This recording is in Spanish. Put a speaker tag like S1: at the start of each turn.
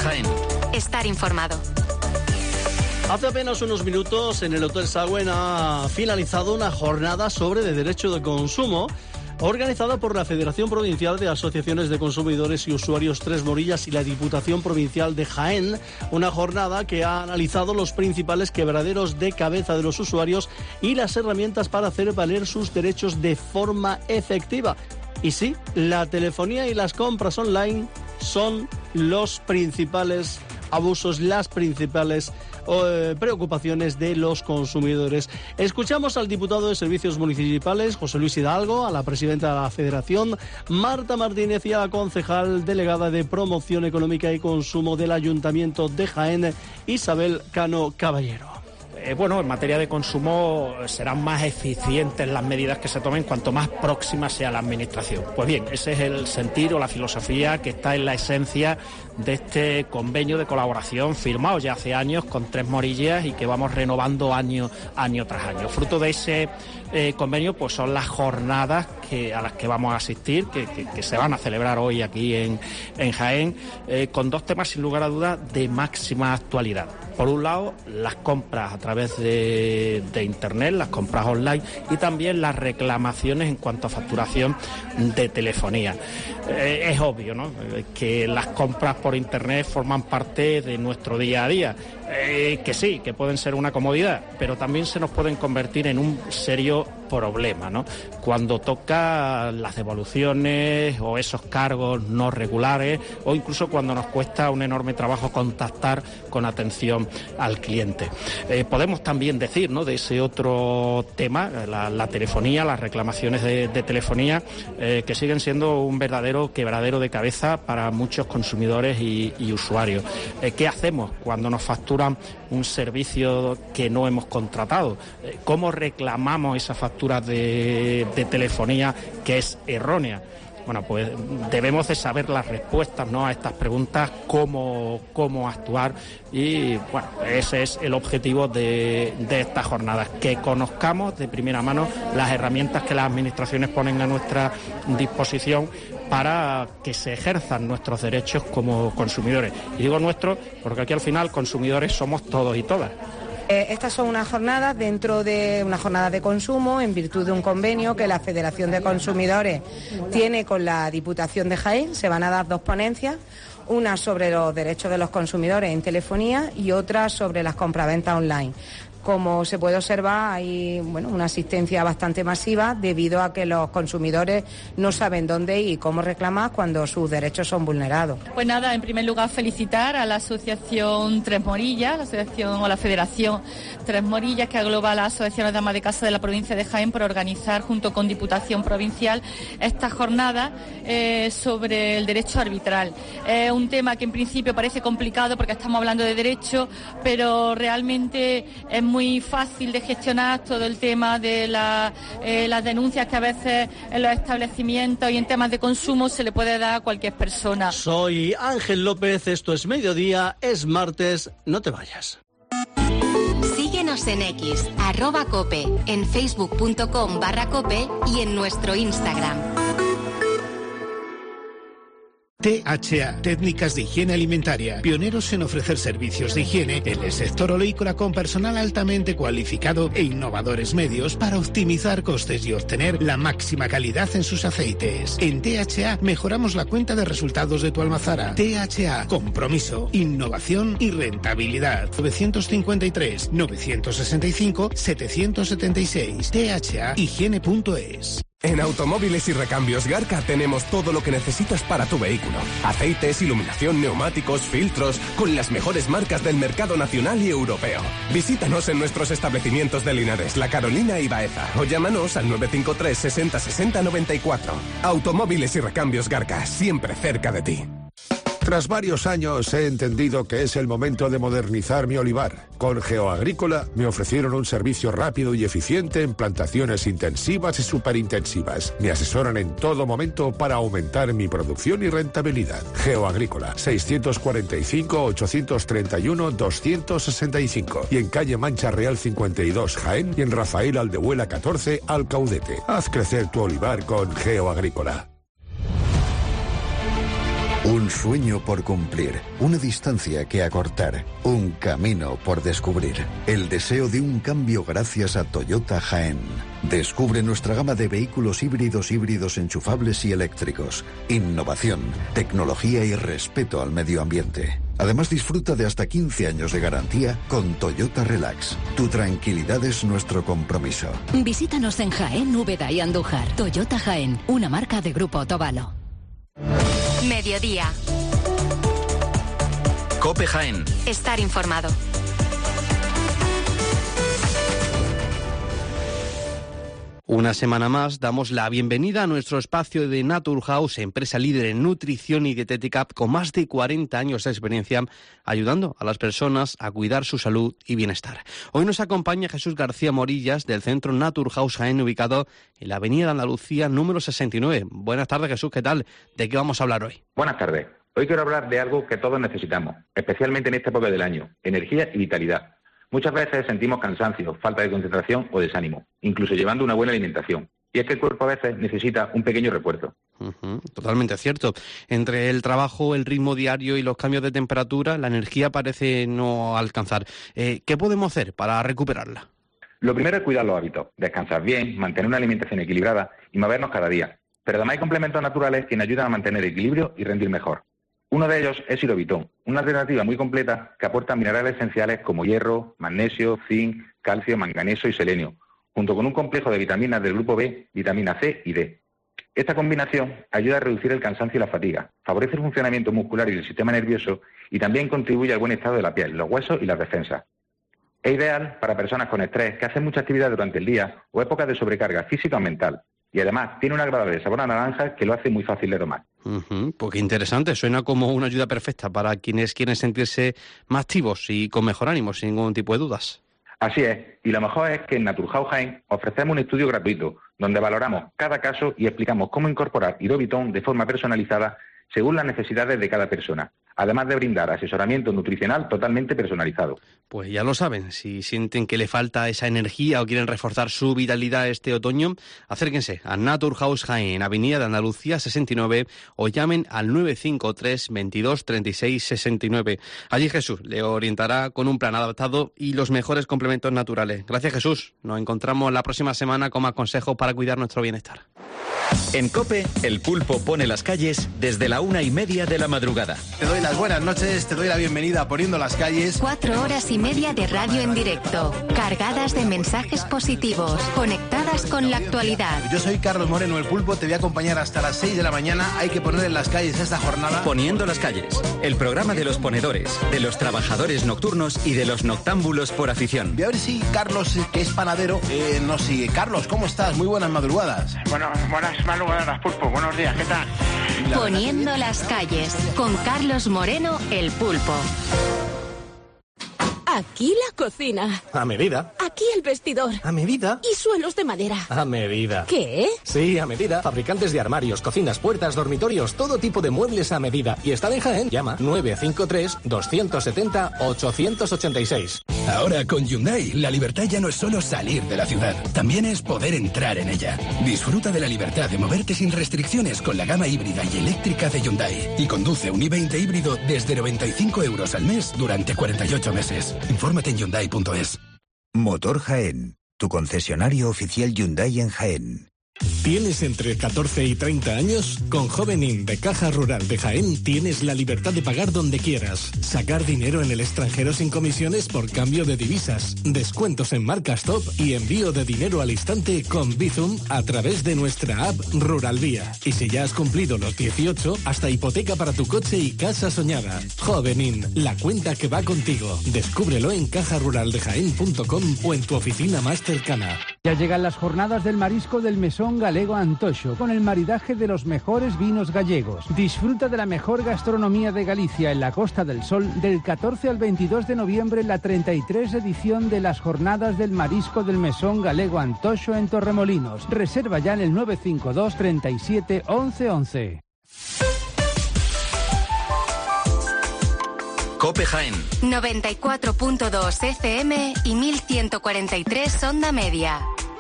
S1: Jaén.
S2: Estar informado.
S3: Hace apenas unos minutos en el Hotel Sagüen ha finalizado una jornada sobre derecho de consumo organizada por la Federación Provincial de Asociaciones de Consumidores y Usuarios Tres Morillas y la Diputación Provincial de Jaén. Una jornada que ha analizado los principales quebraderos de cabeza de los usuarios y las herramientas para hacer valer sus derechos de forma efectiva. Y sí, la telefonía y las compras online son los principales abusos, las principales preocupaciones de los consumidores. Escuchamos al diputado de Servicios Municipales, José Luis Hidalgo, a la presidenta de la Federación, Marta Martínez, y a la concejal delegada de Promoción Económica y Consumo del Ayuntamiento de Jaén, Isabel Cano Caballero.
S4: Bueno, en materia de consumo serán más eficientes las medidas que se tomen cuanto más próxima sea la administración. Pues bien, ese es el sentir o la filosofía que está en la esencia de este convenio de colaboración firmado ya hace años con Tres Morillas y que vamos renovando año tras año. Fruto de ese convenio pues son las jornadas a las que vamos a asistir, que se van a celebrar hoy aquí en Jaén, con dos temas sin lugar a dudas de máxima actualidad. Por un lado, las compras a través de Internet, las compras online, y también las reclamaciones en cuanto a facturación de telefonía. Es obvio, ¿no?, que las compras por Internet forman parte de nuestro día a día. Que sí, que pueden ser una comodidad, pero también se nos pueden convertir en un serio problema, ¿no?, cuando toca las devoluciones o esos cargos no regulares, o incluso cuando nos cuesta un enorme trabajo contactar con atención al cliente. Podemos también decir, ¿no?, de ese otro tema, la telefonía, las reclamaciones de telefonía, que siguen siendo un verdadero quebradero de cabeza para muchos consumidores y usuarios. ¿Qué hacemos cuando nos facturan un servicio que no hemos contratado? ¿Cómo reclamamos esa factura de telefonía que es errónea? Bueno, pues debemos de saber las respuestas, ¿no?, a estas preguntas, cómo actuar, y bueno, ese es el objetivo de estas jornadas, que conozcamos de primera mano las herramientas que las administraciones ponen a nuestra disposición para que se ejerzan nuestros derechos como consumidores. Y digo nuestros porque aquí al final consumidores somos todos y todas.
S5: Estas son unas jornadas dentro de una jornada de consumo en virtud de un convenio que la Federación de Consumidores tiene con la Diputación de Jaén. Se van a dar dos ponencias, una sobre los derechos de los consumidores en telefonía y otra sobre las compraventas online. Como se puede observar, hay una asistencia bastante masiva debido a que los consumidores no saben dónde y cómo reclamar cuando sus derechos son vulnerados.
S6: Pues nada, en primer lugar felicitar a la Asociación Tres Morillas, la Federación Tres Morillas, que agloba a las asociaciones de amas de casa de la provincia de Jaén, por organizar junto con Diputación Provincial esta jornada sobre el derecho arbitral. Es un tema que en principio parece complicado porque estamos hablando de derecho, pero realmente es muy fácil de gestionar todo el tema de las denuncias que a veces en los establecimientos y en temas de consumo se le puede dar a cualquier persona.
S3: Soy Ángel López, esto es Mediodía, es martes, no te vayas.
S2: Síguenos en X, @cope, en facebook.com/cope y en nuestro Instagram.
S7: THA, Técnicas de Higiene Alimentaria, pioneros en ofrecer servicios de higiene en el sector oleícola con personal altamente cualificado e innovadores medios para optimizar costes y obtener la máxima calidad en sus aceites. En THA mejoramos la cuenta de resultados de tu almazara. THA, compromiso, innovación y rentabilidad. 953 965 776. THA Higiene.es.
S8: En Automóviles y Recambios Garca tenemos todo lo que necesitas para tu vehículo. Aceites, iluminación, neumáticos, filtros, con las mejores marcas del mercado nacional y europeo. Visítanos en nuestros establecimientos de Linares, La Carolina y Baeza, o llámanos al 953 60 60 94. Automóviles y Recambios Garca, siempre cerca de ti.
S9: Tras varios años he entendido que es el momento de modernizar mi olivar. Con GeoAgrícola me ofrecieron un servicio rápido y eficiente en plantaciones intensivas y superintensivas. Me asesoran en todo momento para aumentar mi producción y rentabilidad. GeoAgrícola, 645-831-265. Y en calle Mancha Real 52, Jaén, y en Rafael Aldehuela 14, Alcaudete. Haz crecer tu olivar con GeoAgrícola.
S1: Un sueño por cumplir, una distancia que acortar, un camino por descubrir. El deseo de un cambio gracias a Toyota Jaén. Descubre nuestra gama de vehículos híbridos enchufables y eléctricos. Innovación, tecnología y respeto al medio ambiente. Además, disfruta de hasta 15 años de garantía con Toyota Relax. Tu tranquilidad es nuestro compromiso.
S10: Visítanos en Jaén, Úbeda y Andújar. Toyota Jaén, una marca de Grupo Otavalo.
S2: Mediodía.
S11: COPE Jaén.
S2: Estar informado.
S3: Una semana más damos la bienvenida a nuestro espacio de Naturhaus, empresa líder en nutrición y dietética con más de 40 años de experiencia, ayudando a las personas a cuidar su salud y bienestar. Hoy nos acompaña Jesús García Morillas del centro Naturhaus Jaén, ubicado en la avenida de Andalucía número 69. Buenas tardes, Jesús, ¿qué tal? ¿De qué vamos a hablar hoy?
S12: Buenas tardes. Hoy quiero hablar de algo que todos necesitamos, especialmente en esta época del año: energía y vitalidad. Muchas veces sentimos cansancio, falta de concentración o desánimo, incluso llevando una buena alimentación. Y es que el cuerpo a veces necesita un pequeño refuerzo.
S3: Totalmente cierto. Entre el trabajo, el ritmo diario y los cambios de temperatura, la energía parece no alcanzar. ¿Qué podemos hacer para recuperarla?
S12: Lo primero es cuidar los hábitos, descansar bien, mantener una alimentación equilibrada y movernos cada día. Pero además hay complementos naturales que nos ayudan a mantener equilibrio y rendir mejor. Uno de ellos es Irovitón, una alternativa muy completa que aporta minerales esenciales como hierro, magnesio, zinc, calcio, manganeso y selenio, junto con un complejo de vitaminas del grupo B, vitamina C y D. Esta combinación ayuda a reducir el cansancio y la fatiga, favorece el funcionamiento muscular y del sistema nervioso y también contribuye al buen estado de la piel, los huesos y las defensas. Es ideal para personas con estrés que hacen mucha actividad durante el día o épocas de sobrecarga física o mental. Y además tiene un agradable sabor a naranja que lo hace muy fácil de tomar.
S3: Pues qué interesante, suena como una ayuda perfecta para quienes quieren sentirse más activos y con mejor ánimo, sin ningún tipo de dudas.
S12: Así es, y lo mejor es que en Naturhaus Jaén ofrecemos un estudio gratuito donde valoramos cada caso y explicamos cómo incorporar Irovitón de forma personalizada según las necesidades de cada persona, además de brindar asesoramiento nutricional totalmente personalizado.
S3: Pues ya lo saben, si sienten que le falta esa energía o quieren reforzar su vitalidad este otoño, acérquense a Naturhaus Jaén, avenida de Andalucía 69, o llamen al 953 22 36 69. Allí Jesús le orientará con un plan adaptado y los mejores complementos naturales. Gracias, Jesús. Nos encontramos la próxima semana con más consejos para cuidar nuestro bienestar.
S11: En COPE, el pulpo pone las calles desde la 1:30 de la madrugada.
S13: Te doy las buenas noches, te doy la bienvenida a Poniendo las Calles.
S2: 4 horas y media de radio en directo, cargadas de mensajes positivos, conectadas con la actualidad.
S13: Yo soy Carlos Moreno, el pulpo, te voy a acompañar hasta las 6 de la mañana. Hay que poner en las calles esta jornada.
S11: Poniendo las calles, el programa de los ponedores, de los trabajadores nocturnos y de los noctámbulos por afición.
S13: Voy a ver si Carlos, que es panadero, nos sigue. Carlos, ¿cómo estás? Muy buenas madrugadas.
S14: Buenas madrugadas, pulpo. Buenos días, ¿qué tal?
S2: Poniendo las calles, con Carlos Moreno, el pulpo.
S15: Aquí la cocina.
S16: A medida.
S15: Aquí el vestidor.
S16: A medida.
S15: Y suelos de madera.
S16: A medida.
S15: ¿Qué?
S16: Sí, a medida. Fabricantes de armarios, cocinas, puertas, dormitorios, todo tipo de muebles a medida. Y están en Jaén. Llama 953-270-886.
S17: Ahora con Hyundai, la libertad ya no es solo salir de la ciudad, también es poder entrar en ella. Disfruta de la libertad de moverte sin restricciones con la gama híbrida y eléctrica de Hyundai. Y conduce un i20 híbrido desde 95 euros al mes durante 48 meses. Infórmate en Hyundai.es.
S18: Motor Jaén, tu concesionario oficial Hyundai en Jaén.
S7: ¿Tienes entre 14 y 30 años? Con Jovenin de Caja Rural de Jaén tienes la libertad de pagar donde quieras, sacar dinero en el extranjero sin comisiones por cambio de divisas, descuentos en marcas top y envío de dinero al instante con Bizum a través de nuestra app Rural Vía. Y si ya has cumplido los 18, hasta hipoteca para tu coche y casa soñada. Jovenin, la cuenta que va contigo. Descúbrelo en cajaruraldejaén.com o en tu oficina más cercana.
S19: Ya llegan las jornadas del marisco del Mesón Galego Antoxo, con el maridaje de los mejores vinos gallegos. Disfruta de la mejor gastronomía de Galicia en la Costa del Sol del 14 al 22 de noviembre en la 33 edición de las jornadas del marisco del Mesón Galego Antoxo en Torremolinos. Reserva ya en el 952 37 11 11.
S11: COPE Jaén
S2: 94.2 FM y 1143 onda media.